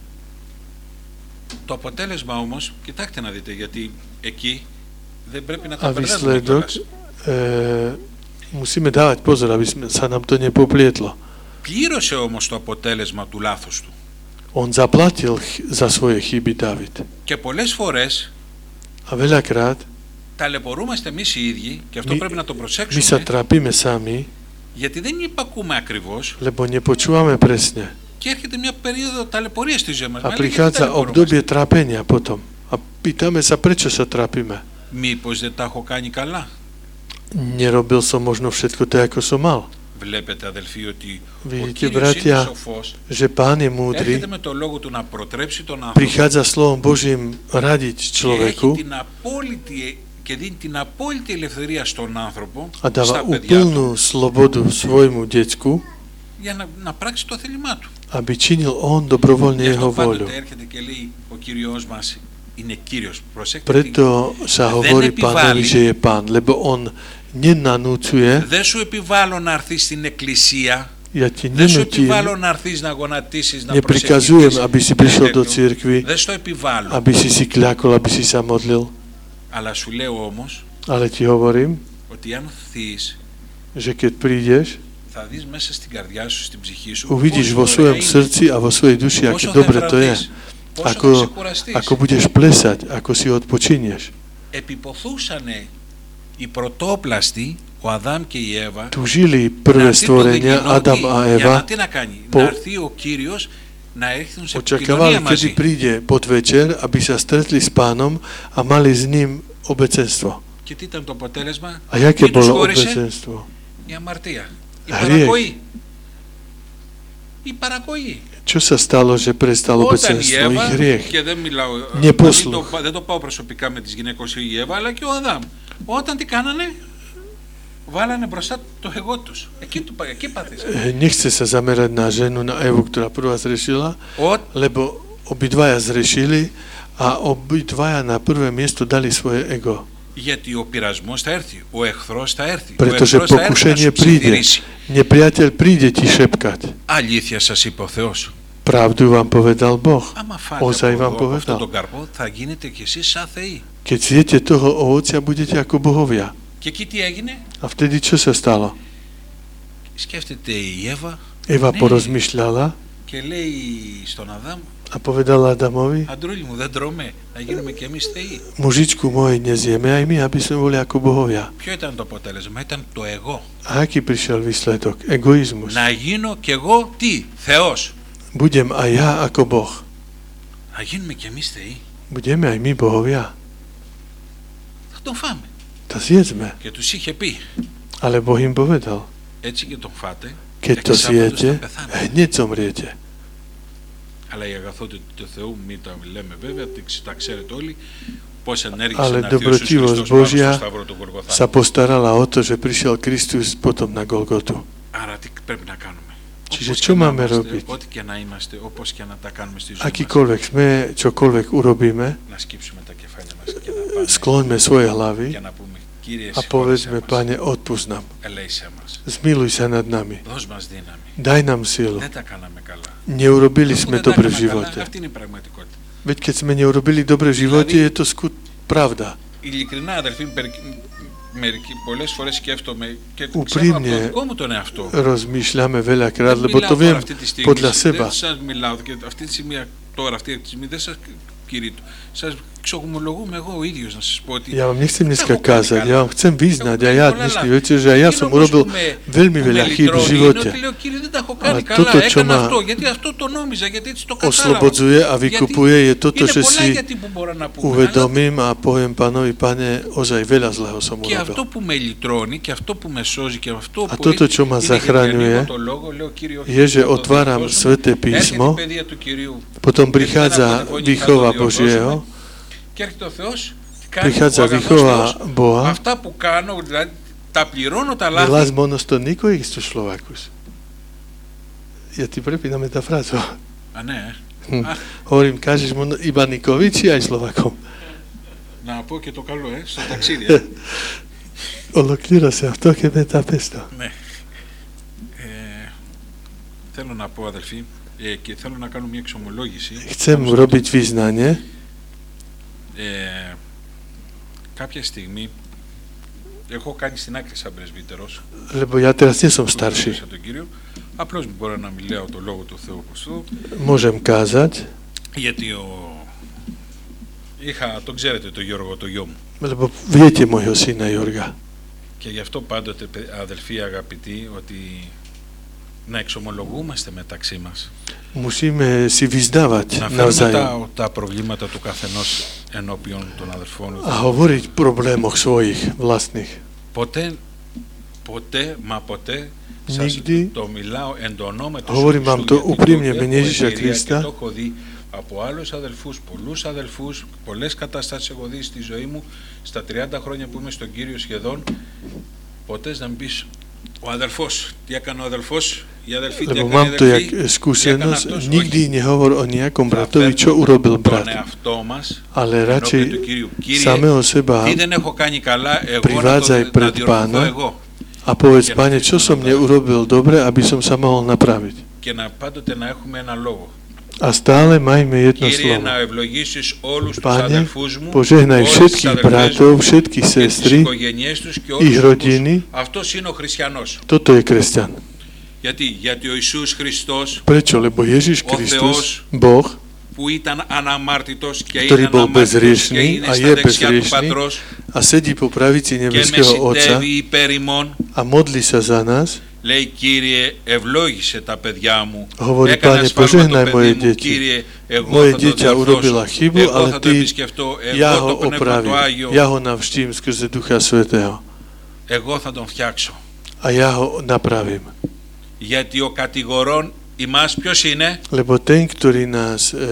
Το αποτέλεσμα όμως, κοιτάξτε να δείτε, γιατί εκεί δεν πρέπει να A τα μπερδεύουμε výsledok, κιόλας. e, musíme dávať pozor, aby sme, sa nám to nepoplietlo. Πλήρωσε όμως το αποτέλεσμα του λάθους του. On zaplatil ch- za svoje chyby David. Και πολλές φορές A veľakrát ταλαιπωρούμαστε εμείς οι ίδιοι, και αυτό Μη- πρέπει να το my sa προσέξουμε, trápime sami, γιατί δεν υπακούμε ακριβώς lebo nepočúvame presne. και έρχεται μια περίοδο ταλαιπωρίας στη ζωή μας. A Μα λέει, γιατί prichádza ταλαιπωρούμαστε? obdobie trápenia potom. A pýtame sa, prečo sa trápime. Μήπως δεν τα έχω κάνει καλά? Nerobil som možno všetko tak, ako som mal. Βλέπετε αδελφοί ότι ο Vidíte, Κύριος είναι bratia, σοφός, že Pán je múdry, έρχεται με το λόγο του να προτρέψει τον άνθρωπο prichádza slovom Božím radiť και έχει človeku την απόλυτη, και δίνει την απόλυτη ελευθερία στον άνθρωπο, a dáva στα παιδιά του, úplnú slobodu svojmu decku, για να, να πράξει το θέλημά του. aby činil on dobrovoľne Γι' αυτό jeho voľu. πάντοτε έρχεται και λέει ο Κύριος μας είναι Κύριος. Προσέξτε, τι- Preto sa Δεν hovorí επιβάλλει. Pánovi, že je Pán, lebo on nenanúcuje, δεν σου επιβάλλω να έρθεις στην εκκλησία, ja ti δεν σου nenutím, επιβάλλω να έρθεις να γονατίσεις, να neprikazujem, προσευχηθείς, aby si prišiel do τέτοιο. cirkvi, Δεν στο επιβάλλω. aby si si kľakol, aby si sa modlil. Αλλά σου λέω όμως Ale ti hovorím, ότι αν θείς, že keď prídeš, θα δεις μέσα στην καρδιά σου, στην ψυχή σου, uvidíš vo πόσο svojom ωραία είναι, srdci a vo svojej duši, aké πόσο θα dobre to je. ευραυθείς, πόσο θα Ako, ξεκουραστείς. ako budeš plesať, ako si odpočinieš. Επιποθούσανε οι πρωτόπλαστοι, ο Αδάμ και η Εύα, Tužili να prvé έρθει το stvorenia, Adam δεκινότη, a για να Eva, τι να κάνει, po- να έρθει ο Κύριος να έρθουν σε očakávali, επικοινωνία kedy μαζί. príde podvečer, aby sa stretli s Pánom a mali s ním obecenstvo. Και τι ήταν το αποτέλεσμα? A jaké Τι τους bolo χώρισε? obecenstvo? Η αμαρτία, η Hriech. παρακοή. Η παρακοή. Čo sa stalo, že prestalo Όταν η obecenstvo? Ich Εύα, hriech. και δεν μιλάω, Nie δεν posluch. το, δεν το πάω προσωπικά με τις γυναίκες η Εύα, αλλά και ο Αδάμ. Όταν τι κάνανε, βάλανε μπροστά το εγώ τους. Εκεί, του, εκεί πάθησαν. Nechce sa zamerať na ženu, na Evu, ktorá prvá zrešila, Ό, lebo obidvaja zrešili a obidvaja na prvé miesto dali svoje ego. γιατί ο πειρασμός θα έρθει, ο εχθρός θα έρθει, ο Pretože εχθρός θα έρθει να pokušenie σου príde. ψιθυρίσει. Nepriateľ príde ti šepkať. Αλήθεια σας είπε ο Θεός. Pravdu vám povedal Boh. Άμα φάτε Ozaj από, vám από αυτόν povedal. τον καρπό, θα γίνετε κι εσείς σαν θεοί. Keď zjete toho ovocia, budete ako bohovia. Και εκεί τι έγινε? A vtedy čo sa stalo? Σκέφτεται η Εύα Eva Ναι. porozmýšľala και λέει στον Αδάμ, a povedala Adamovi, αντρούλη μου δεν τρώμε, να γίνουμε κι εμείς θεοί. mužičku môj, nezieme aj my, aby sme boli ako bohovia. Ποιο ήταν το αποτέλεσμα? Ήταν το εγώ. A aký prišiel výsledok? Egoizmus. Να γίνω κι εγώ τι? Θεός. Budem aj ja ako Boh. Να γίνουμε κι εμείς θεοί. Budeme aj my bohovia. Θα τον φάμε. To zjedzme. Και τους είχε πει, Ale Boh im povedal, έτσι και τον φάτε, keď to εξάπαντος θα zjete, πεθάνετε. hneď zomriete. Αλλά η αγαθότητα του Θεού, μην τα λέμε βέβαια, τα ξέρετε όλοι, πώς ενέργησε Ale να έρθει ο Ιησούς dobrotivosť Χριστός πάνω στο Božia σταυρό του Γολγοθά. sa postarala o to, že prišiel Kristus potom na Golgotu. Άρα τι πρέπει να κάνουμε? Čiže Όπως čo και να máme είμαστε, robiť? ό,τι και να είμαστε, όπως και να τα κάνουμε στη ζωή μας, Akýkoľvek sme, čokoľvek urobíme, να σκύψουμε τα κεφάλια μας και να πάμε skloňme svoje hlavy και να πούμε, Κύριε, a συγχώρεσέ povedzme, μας, Pane, odpúsť nám. ελέησέ μας, Zmiluj sa nad nami. δώσ' μας δύναμη. Daj nám silu. Δεν τα κάναμε καλά. Neurobili Αφού sme δεν τα dobre v έκανα καλά, živote. αυτή είναι η πραγματικότητα. Veď keď sme neurobili dobre v živote, je to skut pravda. Ειλικρινά, αδελφοί, μερικοί, πολλές φορές σκέφτομαι και Úprimne ξέρω από τον δικό μου τον εαυτό. Rozmýšľame veľakrát, Δεν lebo μιλάω to τώρα viem αυτή τη στιγμή, podľa seba. δεν σας μιλάω και αυτή τη στιγμή, τώρα αυτή τη στιγμή δεν σας κηρύττω. Σας ξοχομολογούμε εγώ ο ίδιος να σας πω ότι Ja vám nechcem dneska έχω κάνει kázať, καλά. ja vám chcem vyznať a ja Έχω dnešný πολλά večer, že aj ja Εκείνο som όμως urobil που με- veľmi που veľa με chýb v λυτρώνει είναι živote. ότι λέω, Κύριε, δεν τα έχω κάνει Ale καλά, toto, čo έκανα ma αυτό, γιατί αυτό το νόμιζα, γιατί έτσι το κατάλαβα. oslobodzuje a vykupuje, je toto, Είναι že πολλά si γιατί που μπορώ να πούμε, αλλά uvedomím a poviem pánovi, pane, ozaj veľa zlého som και αυτό urobil. που με λυτρώνει και αυτό που με σώζει και αυτό A που toto, čo ma είναι γιατί zachraňuje, ανοίγω το λόγο, λέω, Κύριε, όχι, je, že το otváram δικό σου, Sväté έρχεται η písmo, παιδεία του Κυρίου potom prichádza výchova Božieho, και έρχεται ο Θεός, κάνει prichádza ο αγαθός výchova Θεός, Boha, αυτά που κάνω, δηλαδή τα πληρώνω τα milá λάθη. zmonos to niko ich στο Slovakus. Ja ti prepíname tá frázu. Α, ναι. Hm. Α, Hovorím, kážeš mono iba Nikovi, či aj Slovakom? να πω και το καλό, ε, στο ταξίδι. ε. Ολοκλήρωσα αυτό και μετά πες το. Ναι. Ε, θέλω να πω, αδελφοί, ε, και θέλω να κάνω μια εξομολόγηση. Chcem urobiť vyznanie. Ε, κάποια στιγμή έχω κάνει στην άκρη σαν πρεσβύτερος, Lebo ja teraz nie som που starší. γνώρισα τον Κύριο, απλώς μην μπορώ να μιλάω το λόγο του Θεού Χριστού, Môžem kázať, γιατί ο... είχα, τον ξέρετε, τον Γιώργο, το γιο μου. lebo viete môjho syna Jorga. Και γι' αυτό πάντοτε, παι- αδελφοί αγαπητοί, ότι να εξομολογούμαστε μεταξύ μας. Musíme si vyznávať Να φέρουμε navzájom τα, τα προβλήματα του καθενός ενώπιον των αδελφών. a hovoriť o problémoch svojich vlastných. Ποτέ, ποτέ, μα ποτέ σας Nikdy το μιλάω εν το ονόμα του hovorím vám to γιατί úprimne το v mene έχω Ježiša εμπειρία και Krista. το έχω δει από άλλους αδελφούς, πολλούς αδελφούς, πολλές καταστάσεις έχω δει στη ζωή μου, στα τριάντα χρόνια που είμαι στον Κύριο σχεδόν, ποτέ να μην πεις ο αδελφός, τι έκανε ο αδελφός, η αδελφή, τι Lebo έκανε mám η to jak αδελφή, skúsenosť, αυτός, nikdy όχι. nehovor o nejakom Θα bratovi, čo φέρνουμε urobil τον brat, εαυτό μας ale ενώπιον radšej του Κυρίου. Κύριε, samého seba τι δεν έχω κάνει καλά, εγώ να, privádzaj το, να pred διορθωθώ Pána εγώ. a povedz, Pane, čo som neurobil dobre, aby som sa mohol napraviť. Και να πάντοτε να έχουμε ένα λόγο. A stále majme jedno Κύριε, slovo. να ευλογήσεις όλους τους Pane, αδελφούς μου, požehnaj όλες τις všetkých αδελφές bratov, μου všetky και τις sestry, οικογένειές τους και όλους ich τους rodiny. Αυτός είναι ο χριστιανός. Toto je kresťan. Γιατί, γιατί ο Ιησούς Χριστός Prečo? Lebo Ježiš Ο Kristus, Θεός, Boh, που ήταν αναμάρτητος και ktorý είναι bol αναμάρτητος και bezriešný είναι a στα je δεξιά του bezriešný Πατρός a sedí po pravici και με nebeského Otca συντεύει υπέρ ημών, a modlí sa za nás, λέει Κύριε ευλόγησε τα παιδιά μου, hovorí, έκανα Pane, σφάλμα požehnaj το moje παιδί μου, deti. Κύριε εγώ Moje θα το dieťa urobila διορθώσω, chybu, εγώ ale θα το ty, επισκεφτώ, ja εγώ ho το Πνεύμα το opravím, Άγιο, ja ho navštím skrze Ducha Svätého εγώ θα τον φτιάξω. a ja ho napravím. Γιατί ο κατηγορών ημάς ποιος είναι? Lebo ten, ktorý nás e,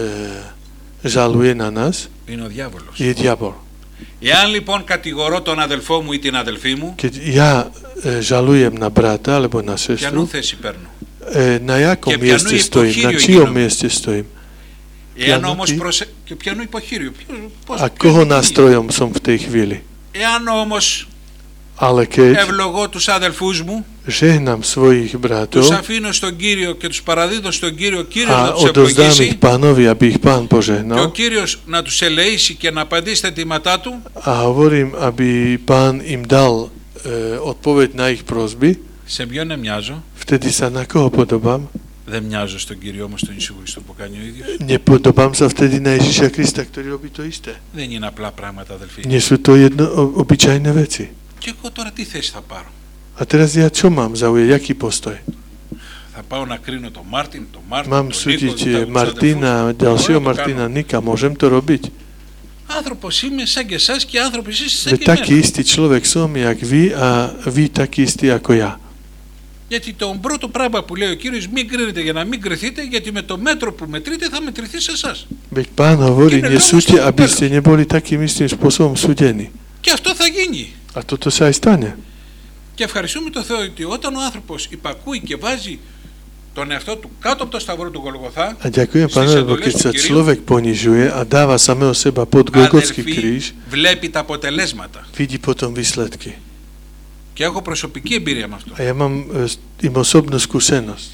žaluje na nás, Είναι ο διάβολος. je diabol. Εάν λοιπόν κατηγορώ τον αδελφό μου ή την αδελφή μου, Keď ja e, žalujem na brata alebo na ποιανού sestru, θέση παίρνω? e, na jakom Και ποιανού mieste stojím, na υποχείριο čijom γίνομαι? mieste stojím Εάν ποιανού όμως τι? προσε... και ποιανού υποχείριο, ποιος, πώς, a ποιος koho τι? nástrojom som v tej chvíli. Εάν όμως Ale keď ευλογώ τους αδελφούς μου, žehnám svojich τους bratov αφήνω στον Κύριο και τους παραδίδω στον Κύριο, ο Κύριος να a τους odozdám ευλογήσει ich pánovi, aby ich pán και ο požehnal Κύριος να τους ελεήσει και να απαντήσει τα αιτήματά του, a hovorím, aby pán im dal e, odpoveď na ich prosby, σε ποιον μοιάζω? vtedy sa na koho podobám? Δεν μοιάζω στον Κύριο όμως τον Ιησού Χριστό που κάνει ο ίδιος. Nepodobám sa vtedy na Ježiša Krista, ktorý robí to isté. Δεν είναι απλά πράγματα, αδελφοί. Nie sú to jedno, o, obyčajné veci. Και εγώ τώρα τι θέση θα πάρω? A teraz ja čo mám zaujať, aký postoj? Θα πάω να κρίνω τον Μάρτιν, τον Μάρτιν, Mám τον Νίκο, súdiť τους Martina, ďalšieho Μπορώ να το Martina, κάνω. Nika, môžem to robiť? Άνθρωπος είμαι σαν και εσάς και άνθρωποι εσείς σαν Veď και taký εμένα. istý človek som, jak vy, a vy taký istý ako ja. Γιατί το πρώτο πράγμα που λέει ο Κύριος, μην κρίνετε για να μην κρυθείτε, γιατί με το μέτρο που μετρείτε θα μετρηθεί σε εσάς. Veď pán hovorí, Είναι nesúďte, λόγος aby του ste neboli takým istým spôsobom súdení. Και αυτό θα γίνει. A toto sa aj stane. Και ευχαριστούμε τον Θεό ότι όταν ο άνθρωπος υπακούει και βάζει τον εαυτό του κάτω από το σταυρό του Γολγοθά, A ďakujem στις pánovi, lebo εντολές keď του sa Κυρίου, človek ponižuje a dáva samého seba pod Golgotský αδελφοί, kríž, βλέπει τα αποτελέσματα. vidí potom výsledky. Και έχω προσωπική εμπειρία με αυτό. A ja mám e, im osobnú skúsenosť.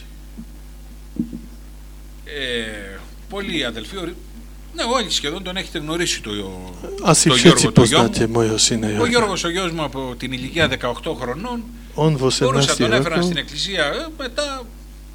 Ε, πολλοί αδελφοί, ορι- ναι, όλοι σχεδόν τον έχετε γνωρίσει το, Asi το všetci Γιώργο, το γιο μου. poznáte môjho syna Ο Jorga. Γιώργος ο γιος μου από την ηλικία δεκαοκτώ χρονών, On v μπορούσα osemnástich τον έφερα rokoch στην εκκλησία, ε, μετά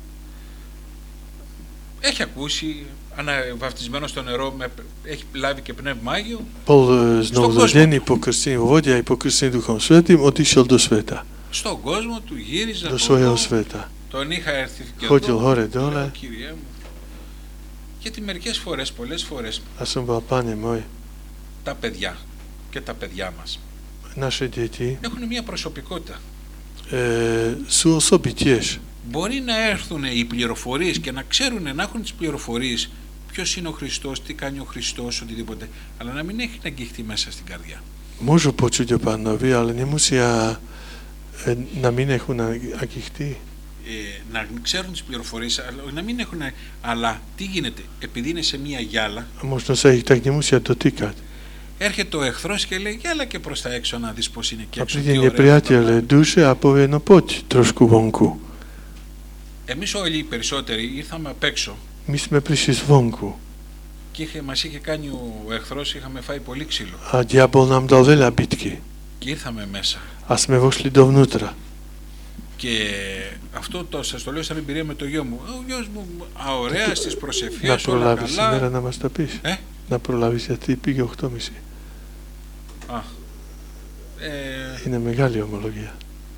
έχει ακούσει, αναβαφτισμένο στο νερό, με, έχει λάβει και πνεύμα Άγιο. bol e, znovu zrodený, pokrstený vo vode aj pokrstený Duchom Svätým, odišiel do sveta, Στον κόσμο του γύριζα do από svojho εδώ, sveta. τον είχα έρθει και Chodil εδώ, hore dole λέω, Κύριε μου. Γιατί μερικές φορές, πολλές φορές, a som bol, Pane môj, τα παιδιά και τα παιδιά μας naše deti έχουν μια προσωπικότητα. e, sú osoby tiež. Μπορεί να έρθουν οι πληροφορίες και να ξέρουν, να έχουν τις πληροφορίες ποιος είναι ο Χριστός, τι κάνει ο Χριστός, οτιδήποτε, αλλά να μην έχει αγγιχτεί μέσα στην καρδιά. Môžu počuť o pánovi, ale nemusia e, na my nechú na agihty. Ε, να ξέρουν τις πληροφορίες, αλλά, να μην έχουν, αλλά τι γίνεται, επειδή είναι σε μια γυάλα, A možno sa ich tak nemusia dotýkať. έρχεται ο εχθρός και λέει γυάλα και προς τα έξω να δεις πως είναι και A έξω. príde τι ωραία nepriateľ είναι. duše a povie, no poď trošku vonku. Εμείς όλοι οι περισσότεροι ήρθαμε απ' έξω My sme prišli zvonku και είχε, μας είχε κάνει ο εχθρός, είχαμε φάει πολύ ξύλο a diabol nám dal veľa bitky και ήρθαμε μέσα. a sme vošli dovnútra. Και αυτό το, σας το λέω σαν εμπειρία με το γιο μου. Ο γιος μου, α, ωραία, στις Na προσευχές, όλα prolavi si, καλά. Mera, na μας τα πεις. Ε, Na prolavi si a ty πήγε οχτώ και μισή. α, ε, Είναι μεγάλη ομολογία.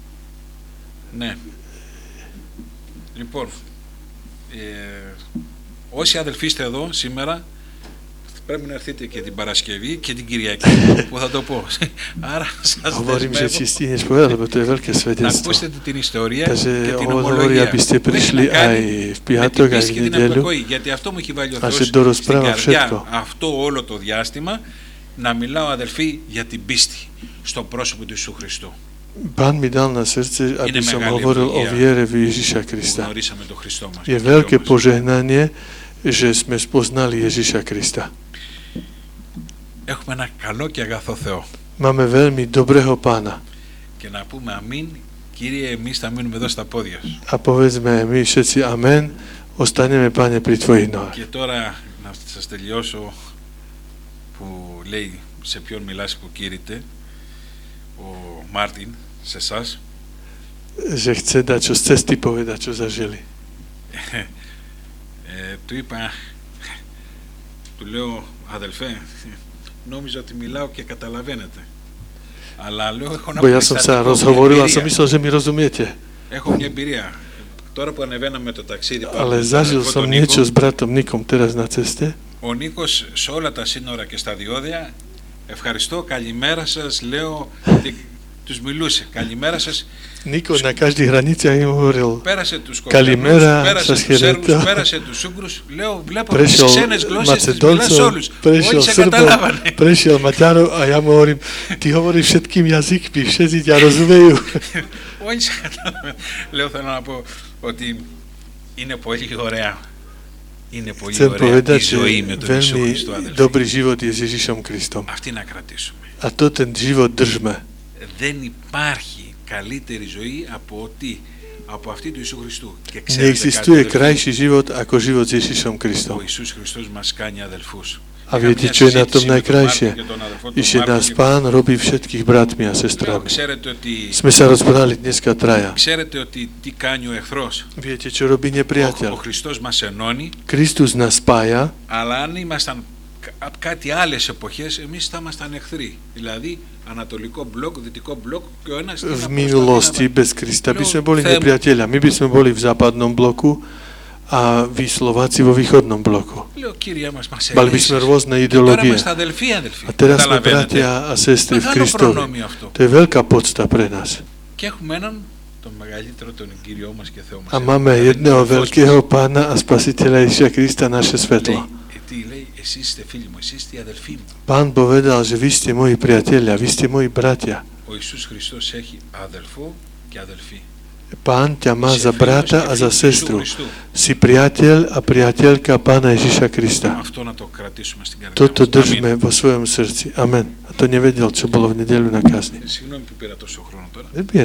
ναι. Λοιπόν, ε, όσοι αδελφοί είστε εδώ σήμερα, πρέπει να έρθετε και την Παρασκευή και την Κυριακή, που θα το πω. Άρα σας Hovorím, že δεσμεύω či stíneš povedať, lebo to je veľké να svedectvo. ακούσετε την ιστορία και Takže την on hovorí, ομολογία. aby ste Που έχει prišli να κάνει aj v με την piatok, aj πίστη v και την nedeľu. αποκοή. Γιατί αυτό μου έχει βάλει ο Α, Θεός σε στην δωροσπράβα καρδιά všetko. αυτό όλο το διάστημα, να μιλάω αδελφοί για την πίστη στο πρόσωπο του Ιησού Χριστού. Pán mi dal na srdce, aby som hovoril o viere v Ježiša Που Krista. γνωρίσαμε τον Χριστό μας. Je veľké požehnanie, že sme spoznali Ježiša Krista. Έχουμε ένα καλό και αγαθό Θεό. Máme veľmi dobrého pána. Και να πούμε αμήν, Κύριε, εμείς θα μείνουμε εδώ στα πόδια σου. A povedzme my všetci amen, ostaneme, Pane, pri tvojich nohách. Και τώρα να σας τελειώσω που λέει σε ποιον μιλάς υποκήρυτε ο Μάρτιν, σε εσάς. Že chce dať čo z cesty povedať, čo zažili. ε, του είπα, του λέω, αδελφέ, νόμιζα ότι μιλάω και καταλαβαίνετε. Αλλά λέω, έχω ένα Bo ja som sa rozhovoril a som myslel, že mi rozumiete. Έχω μια εμπειρία. Τώρα που ανεβαίναμε το ταξίδι, Ale zažil som niečo s bratom Nikom teraz na ceste. Ο Νίκος σε όλα τα σύνορα και στα διόδια, ευχαριστώ, καλημέρα σας, λέω, τους μιλούσε, καλημέρα σας. Niko na každej hranici im hovoril Πέρασε τους Κοπρανούς, πέρασε τους Σέρβους, πέρασε τους Ούγκρους, λέω, βλέπω τις ξένες γλώσσες, τις μιλάς όλους, όλοι σε καταλάβανε. Prešiel Maďarov a ja mu hovorím, ty hovoríš všetkým jazykmi, všetci ťa rozumejú. Όλοι σε καταλάβανε. Λέω, θέλω να πω ότι είναι πολύ ωραία. Είναι πολύ Chcem ωραία povedať, η ζωή με že τον Ιησού veľmi Χριστό, αδελφοί. dobrý život je s Ježišom Kristom. Αυτή να κρατήσουμε. A to ten život držme. δεν υπάρχει καλύτερη ζωή από ότι από αυτή του Ιησού Χριστού. Και ξέρετε Neexistuje κάτι, krajší život ako život s Ježišom ο Kristom. Ιησούς Χριστός μας κάνει αδελφούς. A viete, čo je na tom najkrajšie? Že nás Pán robí všetkých bratmi a sestrami. Ξέρετε ότι, Sme sa rozprávali dneska traja. ξέρετε ότι τι κάνει ο εχθρός. Viete, čo robí Ο, ο nepriateľ? Χριστός μας ενώνει, Kristus nás spája, αλλά αν ήμασταν κα- κάτι άλλες εποχές, εμείς θα ήμασταν εχθροί. Δηλαδή, ανατολικό μπλοκ, δυτικό μπλοκ και ο ένας... v minulosti bez Krista by sme boli nepriateľa. My by sme boli v západnom bloku a vy Slováci vo východnom bloku. Λέω, Κύριε μας, μας Mali by sme ελέησες. rôzne Και τώρα ideológie. είμαστε αδελφοί, αδελφοί. A teraz sme Καταλαβαίνετε. bratia a sestry v Μεγάλο Kristovi. προνόμιο αυτό. To je veľká podsta pre nás. Και έχουμε έναν, τον μεγαλύτερο, τον Κύριό μας και Θεό μας. A máme jedného veľkého pána a spasiteľa Ježiša Krista, naše svetlo. Λέει, τι λέει, εσείς είστε φίλοι μου, εσείς είστε οι αδελφοί μου. Pán povedal, že vy ste moji priatelia, vy ste moji bratia. Ο Ιησούς Χριστός έχει αδελφό και αδελφή. Pán ťa má Είσαι za φίλος brata και a za φίλος Ιησού sestru. Χριστού. Si priateľ a priateľka Pána Ježiša Krista. Αυτό να το kratήσουμε στην καρδιά Toto μας. držme vo svojom srdci. Amen. A to nevedel, čo bolo v nedeľu na kázni. Αμήν. Συγγνώμη που πήρα τόσο χρόνο τώρα. Nebiera